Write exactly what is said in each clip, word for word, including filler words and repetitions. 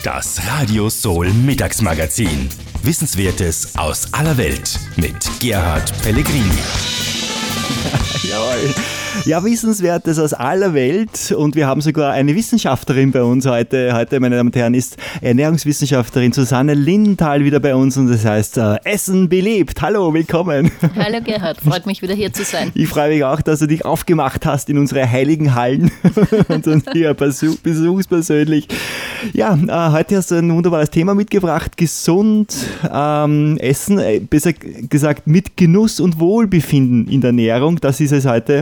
Das Radio Soul Mittagsmagazin. Wissenswertes aus aller Welt mit Gerhard Pellegrini. Jawohl. Ja, Wissenswertes aus aller Welt, und wir haben sogar eine Wissenschaftlerin bei uns heute. Heute, meine Damen und Herren, ist Ernährungswissenschaftlerin Susanne Lindenthal wieder bei uns, und das heißt äh, Essen belebt. Hallo, willkommen. Hallo Gerhard, freut mich wieder hier zu sein. Ich freue mich auch, dass du dich aufgemacht hast in unsere heiligen Hallen und uns hier besuch, besuchst persönlich. Ja, äh, heute hast du ein wunderbares Thema mitgebracht, gesund ähm, essen, äh, besser gesagt mit Genuss und Wohlbefinden in der Ernährung. Das ist es heute.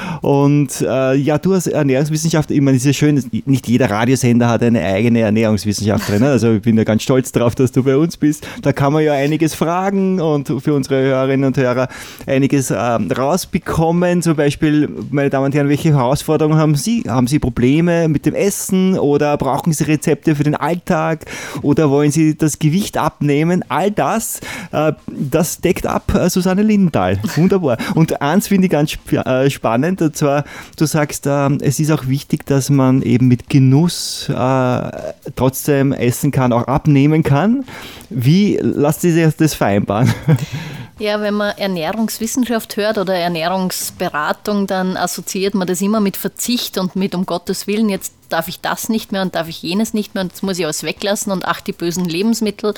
Und äh, ja, du als Ernährungswissenschaftler, ich meine, es ist ja schön, nicht jeder Radiosender hat eine eigene Ernährungswissenschaftlerin. Ne? Also ich bin ja ganz stolz darauf, dass du bei uns bist. Da kann man ja einiges fragen und für unsere Hörerinnen und Hörer einiges äh, rausbekommen. Zum Beispiel, meine Damen und Herren, welche Herausforderungen haben Sie? Haben Sie Probleme mit dem Essen oder brauchen Sie Rezepte für den Alltag oder wollen Sie das Gewicht abnehmen? All das, äh, das deckt ab äh, Susanne Lindenthal. Wunderbar. Und eins finde ich ganz sp- äh, spannend. Und zwar, du sagst, äh, es ist auch wichtig, dass man eben mit Genuss äh, trotzdem essen kann, auch abnehmen kann. Wie lasst ihr sich das vereinbaren? Ja, wenn man Ernährungswissenschaft hört oder Ernährungsberatung, dann assoziiert man das immer mit Verzicht und mit, um Gottes Willen, jetzt darf ich das nicht mehr und darf ich jenes nicht mehr und jetzt muss ich alles weglassen und ach, die bösen Lebensmittel.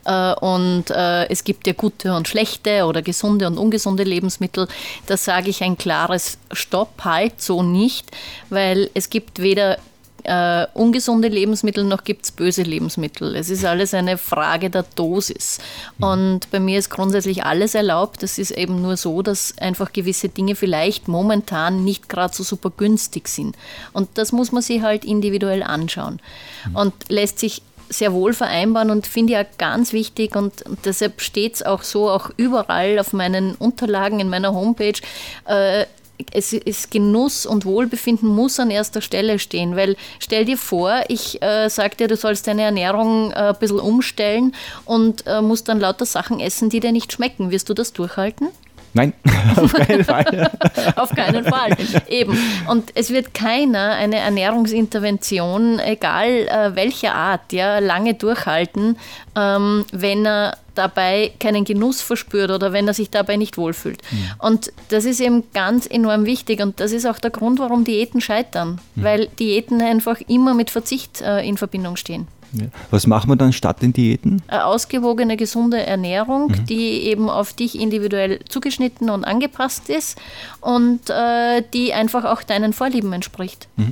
Und es gibt ja gute und schlechte oder gesunde und ungesunde Lebensmittel. Da sage ich ein klares Stopp, halt, so nicht, weil es gibt weder Uh, ungesunde Lebensmittel, noch gibt es böse Lebensmittel. Es ist alles eine Frage der Dosis. Und bei mir ist grundsätzlich alles erlaubt. Es ist eben nur so, dass einfach gewisse Dinge vielleicht momentan nicht gerade so super günstig sind. Und das muss man sich halt individuell anschauen. Und lässt sich sehr wohl vereinbaren und finde ich auch ganz wichtig, und, und deshalb steht es auch so, auch überall auf meinen Unterlagen in meiner Homepage, äh, es ist Genuss und Wohlbefinden muss an erster Stelle stehen, weil stell dir vor, ich äh, sage dir, du sollst deine Ernährung äh, ein bisschen umstellen und äh, musst dann lauter Sachen essen, die dir nicht schmecken. Wirst du das durchhalten? Nein, auf keinen Fall. Auf keinen Fall, eben. Und es wird keiner eine Ernährungsintervention, egal äh, welcher Art, ja, lange durchhalten, ähm, wenn er dabei keinen Genuss verspürt oder wenn er sich dabei nicht wohlfühlt. Mhm. Und das ist eben ganz enorm wichtig, und das ist auch der Grund, warum Diäten scheitern, mhm. weil Diäten einfach immer mit Verzicht äh, in Verbindung stehen. Ja. Was machen wir dann statt den Diäten? Eine ausgewogene, gesunde Ernährung, mhm. die eben auf dich individuell zugeschnitten und angepasst ist und äh, die einfach auch deinen Vorlieben entspricht. Mhm.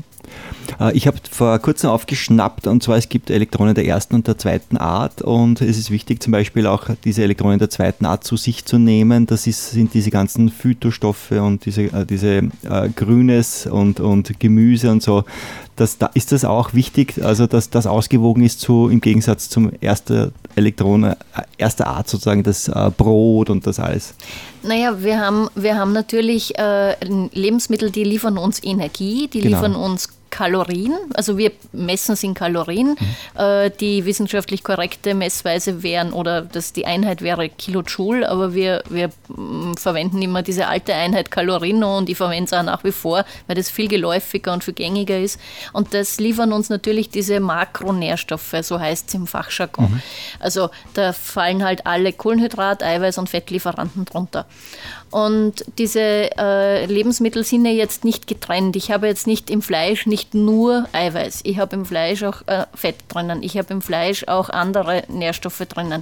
Ich habe vor kurzem aufgeschnappt, und zwar es gibt Elektronen der ersten und der zweiten Art, und es ist wichtig, zum Beispiel auch diese Elektronen der zweiten Art zu sich zu nehmen. Das ist, sind diese ganzen Phytostoffe und diese, äh, diese äh, Grünes und, und Gemüse und so. Das, da ist das auch wichtig, also dass das ausgewogen ist, zu, im Gegensatz zum ersten Elektron, äh, erster Art sozusagen, das äh, Brot und das alles. Naja, wir haben, wir haben natürlich äh, Lebensmittel, die liefern uns Energie, die genau. liefern uns Kalorien, also wir messen es in Kalorien. Mhm. Äh, die wissenschaftlich korrekte Messweise wären, oder das, die Einheit wäre Kilojoule, aber wir, wir m, verwenden immer diese alte Einheit Calorino, und ich verwende es auch nach wie vor, weil das viel geläufiger und viel gängiger ist. Und das liefern uns natürlich diese Makronährstoffe, so heißt es im Fachjargon. Mhm. Also da fallen halt alle Kohlenhydrat-, Eiweiß- und Fettlieferanten drunter. Und diese äh, Lebensmittel sind ja jetzt nicht getrennt. Ich habe jetzt nicht im Fleisch nicht nur Eiweiß. Ich habe im Fleisch auch äh, Fett drinnen. Ich habe im Fleisch auch andere Nährstoffe drinnen.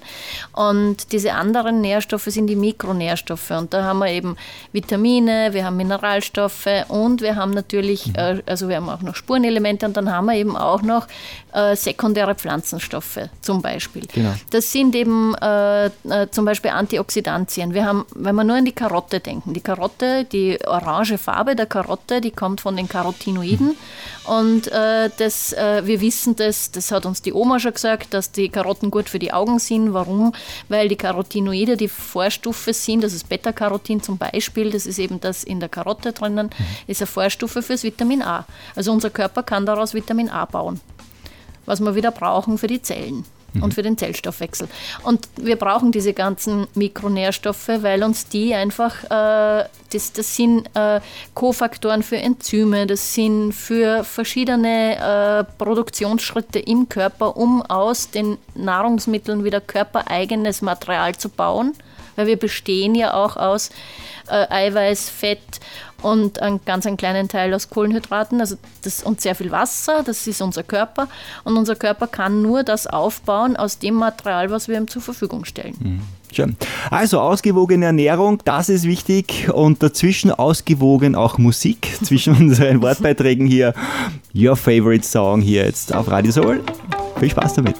Und diese anderen Nährstoffe sind die Mikronährstoffe. Und da haben wir eben Vitamine, wir haben Mineralstoffe und wir haben natürlich, äh, also wir haben auch noch Spurenelemente, und dann haben wir eben auch noch äh, sekundäre Pflanzenstoffe zum Beispiel. Genau. Das sind eben äh, äh, zum Beispiel Antioxidantien. Wir haben, wenn wir nur an die Karotte denken, die Karotte, die orange Farbe der Karotte, die kommt von den Carotinoiden. Mhm. Und äh, das, äh, wir wissen das, das hat uns die Oma schon gesagt, dass die Karotten gut für die Augen sind. Warum? Weil die Carotinoide die Vorstufe sind, das ist Beta-Carotin zum Beispiel, das ist eben das in der Karotte drinnen, mhm. ist eine Vorstufe fürs Vitamin A. Also unser Körper kann daraus Vitamin A bauen, was wir wieder brauchen für die Zellen. mhm. und für den Zellstoffwechsel. Und wir brauchen diese ganzen Mikronährstoffe, weil uns die einfach, äh, das, das sind äh, Kofaktoren für Enzyme, das sind für verschiedene äh, Produktionsschritte im Körper, um aus den Nahrungsmitteln wieder körpereigenes Material zu bauen, weil wir bestehen ja auch aus äh, Eiweiß, Fett und einen ganz einen kleinen Teil aus Kohlenhydraten, also das, und sehr viel Wasser, das ist unser Körper. Und unser Körper kann nur das aufbauen aus dem Material, was wir ihm zur Verfügung stellen. Mhm. Schön. Also ausgewogene Ernährung, das ist wichtig, und dazwischen ausgewogen auch Musik zwischen unseren Wortbeiträgen hier. Your favorite song hier jetzt auf Radio Soul. Viel Spaß damit.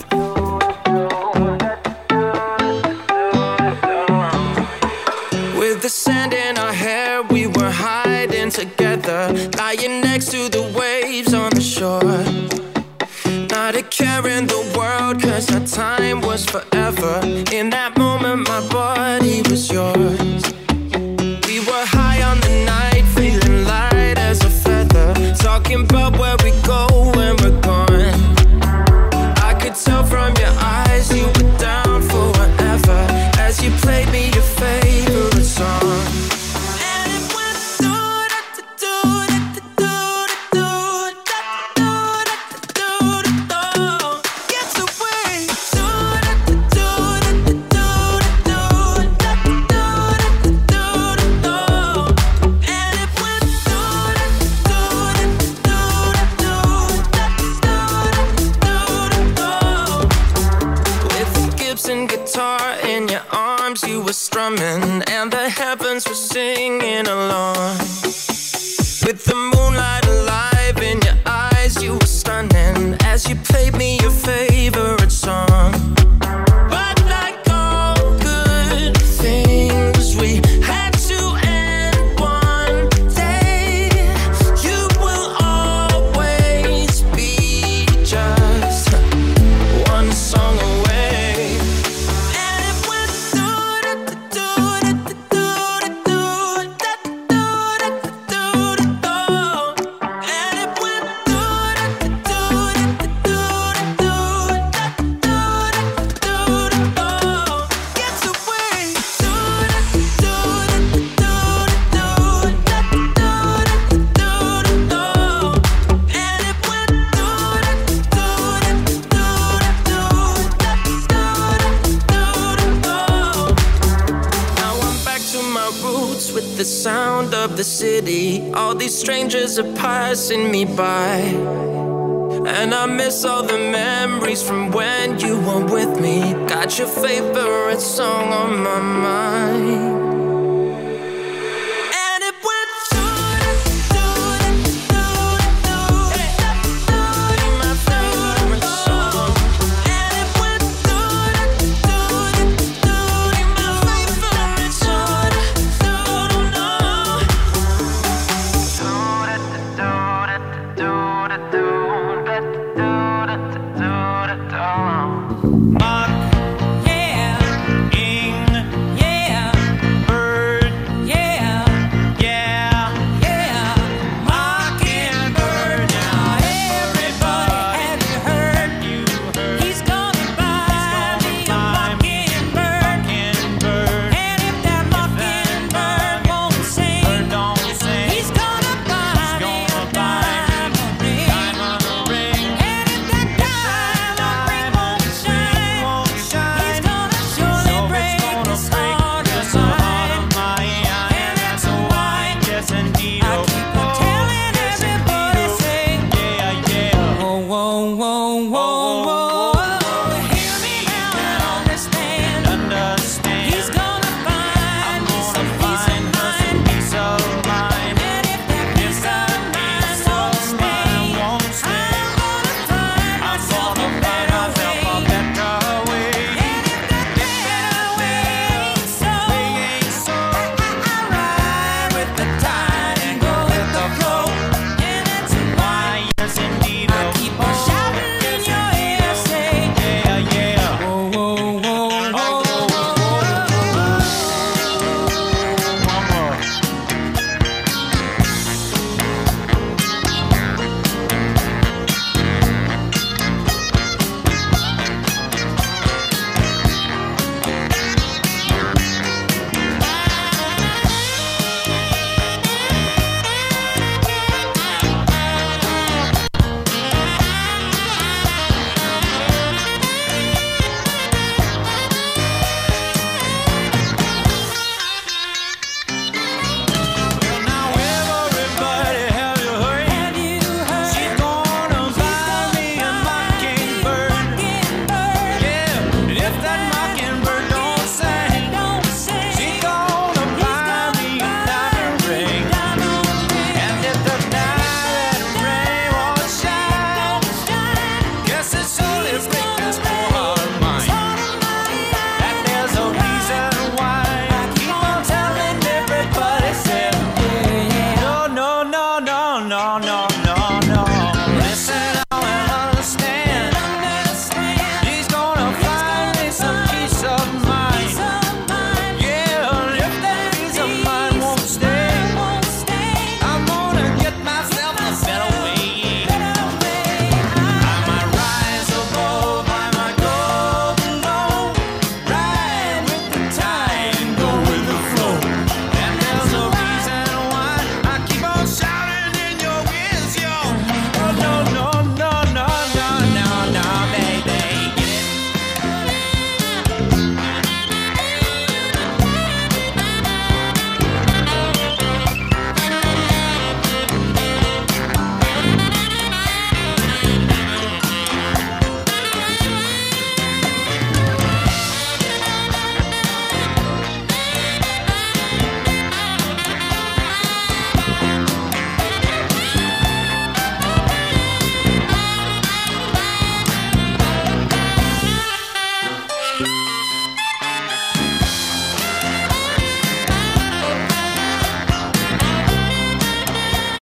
With the sand in our hair, we were hiding together, lying next to the waves on the shore. Not a care in the world, cause our time was forever. In that moment my body was yours. We were high on the night, feeling light as a feather, talking about where we go when we're gone. I could tell from your eyes you were down for whatever, as you played me your favorite song. Strumming and the heavens were singing along. With the moonlight alive in your eyes, you were stunning as you played me your favorite song. But like all good things, we had to end one day. You will always be just one song away. The sound of the city, all these strangers are passing me by, and I miss all the memories from when you were with me. Got your favorite song on my mind. no, no. Listen.